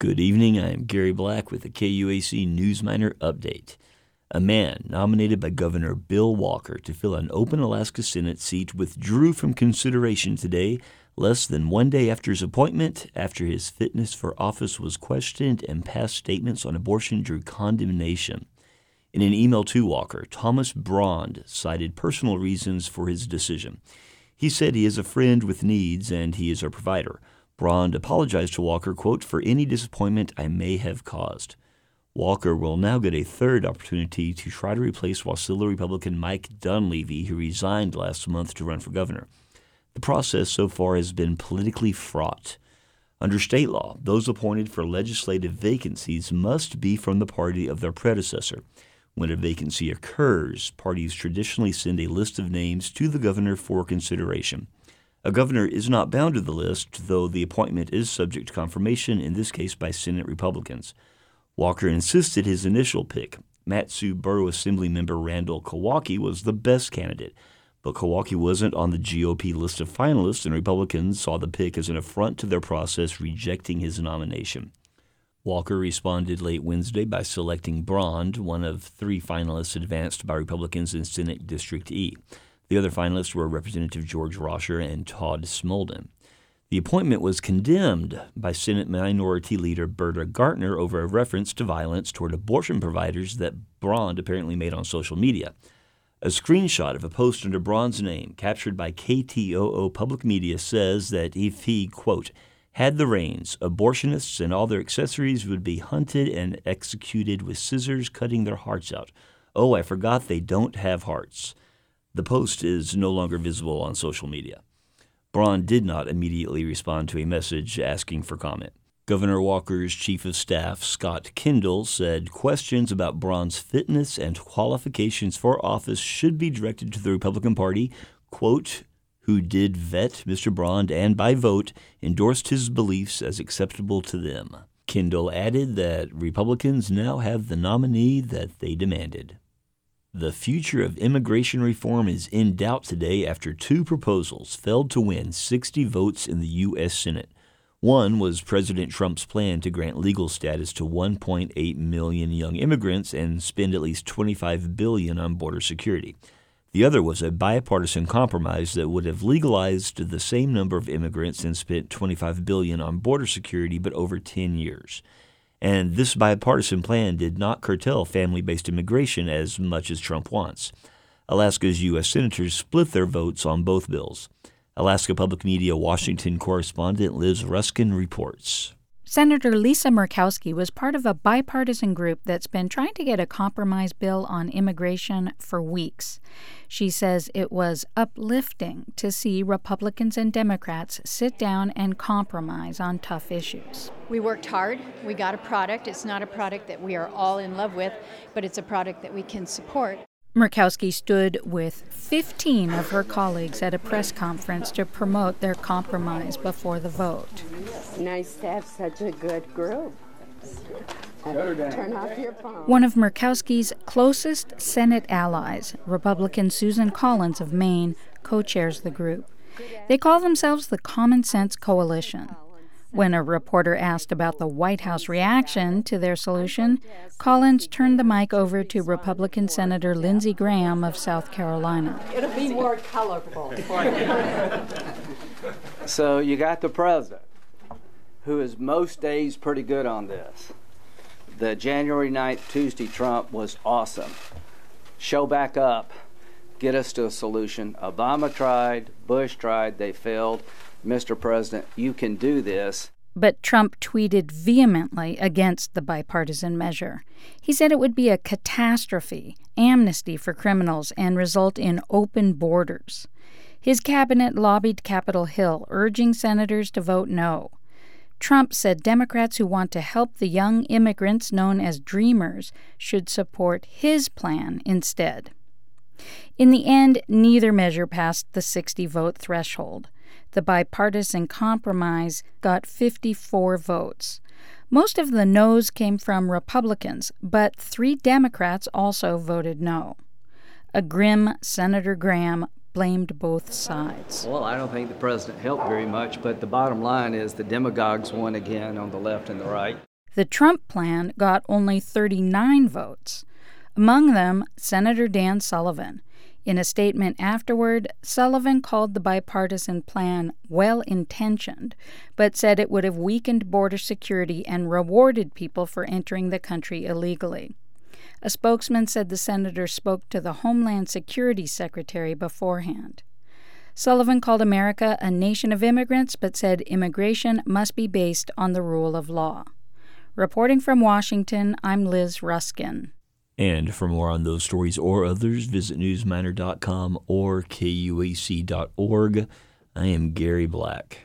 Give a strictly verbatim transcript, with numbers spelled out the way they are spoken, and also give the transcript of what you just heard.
Good evening. I am Gary Black with the K U A C Newsminer Update. A man nominated by Governor Bill Walker to fill an open Alaska Senate seat withdrew from consideration today, less than one day after his appointment, after his fitness for office was questioned and past statements on abortion drew condemnation. In an email to Walker, Thomas Brond cited personal reasons for his decision. He said he is a friend with needs and he is a provider. Brond apologized to Walker, quote, for any disappointment I may have caused. Walker will now get a third opportunity to try to replace Wasilla Republican Mike Dunleavy, who resigned last month to run for governor. The process so far has been politically fraught. Under state law, those appointed for legislative vacancies must be from the party of their predecessor. When a vacancy occurs, parties traditionally send a list of names to the governor for consideration. A governor is not bound to the list, though the appointment is subject to confirmation, in this case by Senate Republicans. Walker insisted his initial pick, Mat-Su Borough Assemblymember Randall Kawaki, was the best candidate. But Kawaki wasn't on the G O P list of finalists, and Republicans saw the pick as an affront to their process, rejecting his nomination. Walker responded late Wednesday by selecting Brond, one of three finalists advanced by Republicans in Senate District E. The other finalists were Representative George Roscher and Todd Smolden. The appointment was condemned by Senate Minority Leader Berta Gartner over a reference to violence toward abortion providers that Brond apparently made on social media. A screenshot of a post under Brond's name, captured by K T O O Public Media, says that if he, quote, had the reins, abortionists and all their accessories would be hunted and executed with scissors, cutting their hearts out. Oh, I forgot they don't have hearts. The post is no longer visible on social media. Brond did not immediately respond to a message asking for comment. Governor Walker's chief of staff, Scott Kendall, said questions about Brond's fitness and qualifications for office should be directed to the Republican Party, quote, who did vet Mister Brond and, by vote, endorsed his beliefs as acceptable to them. Kendall added that Republicans now have the nominee that they demanded. The future of immigration reform is in doubt today after two proposals failed to win sixty votes in the U S Senate. One was President Trump's plan to grant legal status to one point eight million young immigrants and spend at least twenty-five billion dollars on border security. The other was a bipartisan compromise that would have legalized the same number of immigrants and spent twenty-five billion dollars on border security, but over ten years. And this bipartisan plan did not curtail family-based immigration as much as Trump wants. Alaska's U S senators split their votes on both bills. Alaska Public Media Washington correspondent Liz Ruskin reports. Senator Lisa Murkowski was part of a bipartisan group that's been trying to get a compromise bill on immigration for weeks. She says it was uplifting to see Republicans and Democrats sit down and compromise on tough issues. We worked hard. We got a product. It's not a product that we are all in love with, but it's a product that we can support. Murkowski stood with fifteen of her colleagues at a press conference to promote their compromise before the vote. Nice to have such a good group. Turn off your phone. One of Murkowski's closest Senate allies, Republican Susan Collins of Maine, co-chairs the group. They call themselves the Common Sense Coalition. When a reporter asked about the White House reaction to their solution, Collins turned the mic over to Republican Senator Lindsey Graham of South Carolina. It'll be more colorful. So you got the president, who is most days pretty good on this. The January ninth Tuesday Trump was awesome. Show back up. Get us to a solution. Obama tried. Bush tried. They failed. Mister President, you can do this. But Trump tweeted vehemently against the bipartisan measure. He said it would be a catastrophe, amnesty for criminals, and result in open borders. His cabinet lobbied Capitol Hill, urging senators to vote no. Trump said Democrats who want to help the young immigrants known as Dreamers should support his plan instead. In the end, neither measure passed the sixty-vote threshold. The bipartisan compromise got fifty-four votes. Most of the no's came from Republicans, but three Democrats also voted no. A grim Senator Graham blamed both sides. Well, I don't think the president helped very much, but the bottom line is the demagogues won again on the left and the right. The Trump plan got only thirty-nine votes, among them Senator Dan Sullivan. In a statement afterward, Sullivan called the bipartisan plan well-intentioned, but said it would have weakened border security and rewarded people for entering the country illegally. A spokesman said the senator spoke to the Homeland Security Secretary beforehand. Sullivan called America a nation of immigrants, but said immigration must be based on the rule of law. Reporting from Washington, I'm Liz Ruskin. And for more on those stories or others, visit newsminer dot com or K U A C dot org. I am Gary Black.